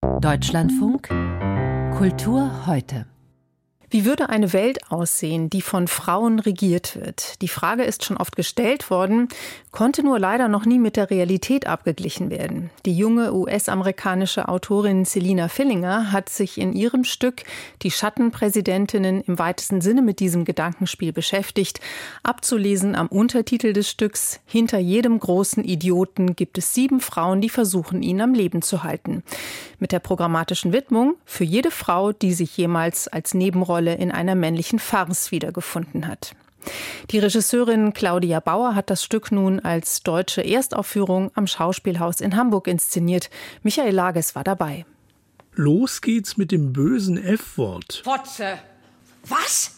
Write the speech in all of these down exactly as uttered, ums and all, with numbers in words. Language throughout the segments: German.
Deutschlandfunk Kultur heute. Wie würde eine Welt aussehen, die von Frauen regiert wird? Die Frage ist schon oft gestellt worden, konnte nur leider noch nie mit der Realität abgeglichen werden. Die junge U S-amerikanische Autorin Selina Fillinger hat sich in ihrem Stück Die Schattenpräsidentinnen im weitesten Sinne mit diesem Gedankenspiel beschäftigt. Abzulesen am Untertitel des Stücks: Hinter jedem großen Idioten gibt es sieben Frauen, die versuchen, ihn am Leben zu halten. Mit der programmatischen Widmung: Für jede Frau, die sich jemals als Nebenrolle in einer männlichen Farce wiedergefunden hat. Die Regisseurin Claudia Bauer hat das Stück nun als deutsche Erstaufführung am Schauspielhaus in Hamburg inszeniert. Michael Lages war dabei. Los geht's mit dem bösen F-Wort. Fotze. Was?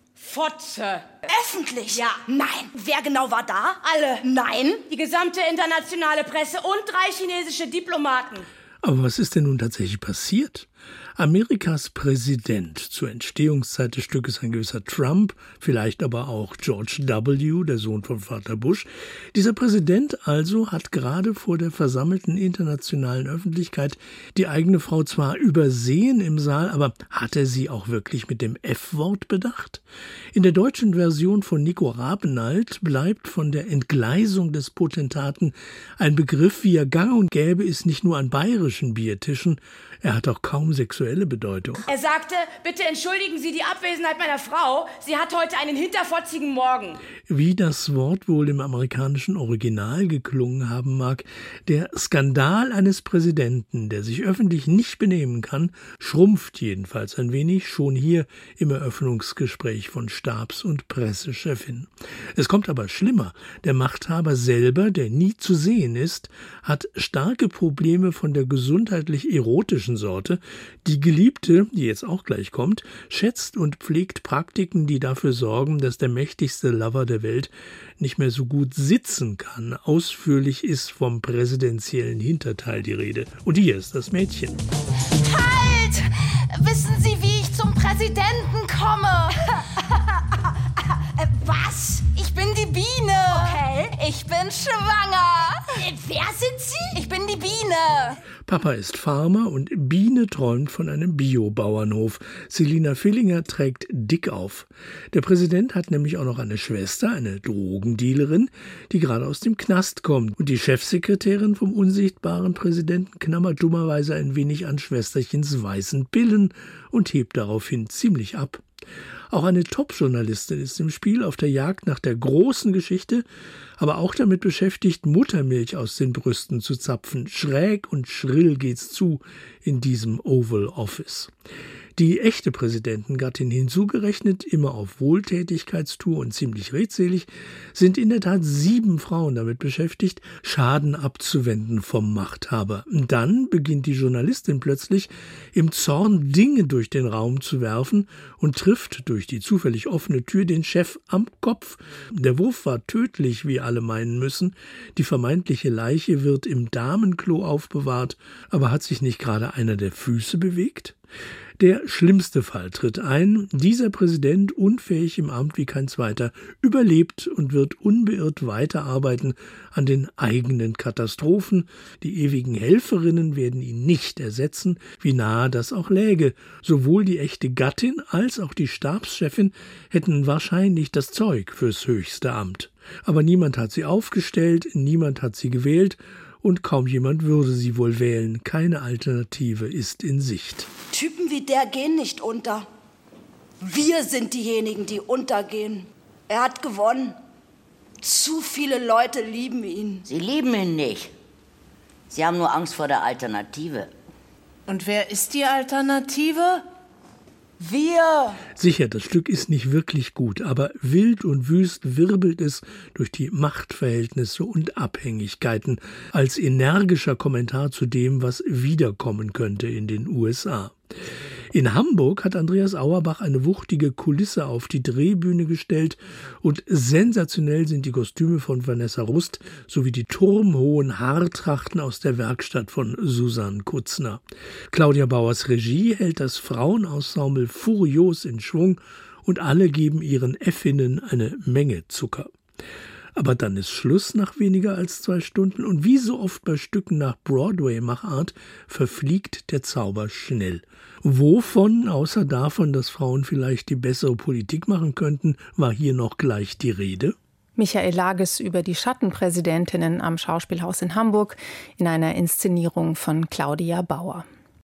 Fotze. Öffentlich? Ja. Nein. Wer genau war da? Alle. Nein. Die gesamte internationale Presse und drei chinesische Diplomaten. Aber was ist denn nun tatsächlich passiert? Amerikas Präsident, zur Entstehungszeit des Stückes ein gewisser Trump, vielleicht aber auch George W., der Sohn von Vater Bush. Dieser Präsident also hat gerade vor der versammelten internationalen Öffentlichkeit die eigene Frau zwar übersehen im Saal, aber hat er sie auch wirklich mit dem F-Wort bedacht? In der deutschen Version von Nico Rabenalt bleibt von der Entgleisung des Potentaten ein Begriff, wie er gang und gäbe ist, nicht nur an bayerischen Biertischen, er hat auch kaum sexuelle Bedeutung. Er sagte, bitte entschuldigen Sie die Abwesenheit meiner Frau. Sie hat heute einen hinterfotzigen Morgen. Wie das Wort wohl im amerikanischen Original geklungen haben mag, der Skandal eines Präsidenten, der sich öffentlich nicht benehmen kann, schrumpft jedenfalls ein wenig, schon hier im Eröffnungsgespräch von Stabs- und Pressechefin. Es kommt aber schlimmer. Der Machthaber selber, der nie zu sehen ist, hat starke Probleme von der gesundheitlich erotischen Sorte. Die Geliebte, die jetzt auch gleich kommt, schätzt und pflegt Praktiken, die dafür sorgen, dass der mächtigste Lover der Welt nicht mehr so gut sitzen kann. Ausführlich ist vom präsidentiellen Hinterteil die Rede. Und hier ist das Mädchen. Halt! Wissen Sie, wie ich zum Präsidenten komme? Was? Ich bin die Biene. Okay. Ich bin schwanger. Äh, wer sind Sie? Ich bin die Biene. Papa ist Farmer und Biene träumt von einem Biobauernhof. Selina Fillinger trägt dick auf. Der Präsident hat nämlich auch noch eine Schwester, eine Drogendealerin, die gerade aus dem Knast kommt. Und die Chefsekretärin vom unsichtbaren Präsidenten knabbert dummerweise ein wenig an Schwesterchens weißen Pillen und hebt daraufhin ziemlich ab. Auch eine Top-Journalistin ist im Spiel auf der Jagd nach der großen Geschichte, aber auch damit beschäftigt, Muttermilch aus den Brüsten zu zapfen. Schräg und schrill geht's zu in diesem Oval Office. Die echte Präsidentengattin hinzugerechnet, immer auf Wohltätigkeitstour und ziemlich redselig, sind in der Tat sieben Frauen damit beschäftigt, Schaden abzuwenden vom Machthaber. Dann beginnt die Journalistin plötzlich im Zorn Dinge durch den Raum zu werfen und trifft durch die zufällig offene Tür den Chef am Kopf. Der Wurf war tödlich, wie alle meinen müssen. Die vermeintliche Leiche wird im Damenklo aufbewahrt, aber hat sich nicht gerade einer der Füße bewegt? Der schlimmste Fall tritt ein. Dieser Präsident, unfähig im Amt wie kein zweiter, überlebt und wird unbeirrt weiterarbeiten an den eigenen Katastrophen. Die ewigen Helferinnen werden ihn nicht ersetzen, wie nahe das auch läge. Sowohl die echte Gattin als auch die Stabschefin hätten wahrscheinlich das Zeug fürs höchste Amt. Aber niemand hat sie aufgestellt, niemand hat sie gewählt. Und kaum jemand würde sie wohl wählen. Keine Alternative ist in Sicht. Typen wie der gehen nicht unter. Wir sind diejenigen, die untergehen. Er hat gewonnen. Zu viele Leute lieben ihn. Sie lieben ihn nicht. Sie haben nur Angst vor der Alternative. Und wer ist die Alternative? Wir. Sicher, das Stück ist nicht wirklich gut, aber wild und wüst wirbelt es durch die Machtverhältnisse und Abhängigkeiten als energischer Kommentar zu dem, was wiederkommen könnte in den U S A. In Hamburg hat Andreas Auerbach eine wuchtige Kulisse auf die Drehbühne gestellt und sensationell sind die Kostüme von Vanessa Rust sowie die turmhohen Haartrachten aus der Werkstatt von Susanne Kutzner. Claudia Bauers Regie hält das Frauenensemble furios in Schwung und alle geben ihren Effinnen eine Menge Zucker. Aber dann ist Schluss nach weniger als zwei Stunden und wie so oft bei Stücken nach Broadway-Machart verfliegt der Zauber schnell. Wovon, außer davon, dass Frauen vielleicht die bessere Politik machen könnten, war hier noch gleich die Rede? Michael Lages über die Schattenpräsidentinnen am Schauspielhaus in Hamburg in einer Inszenierung von Claudia Bauer.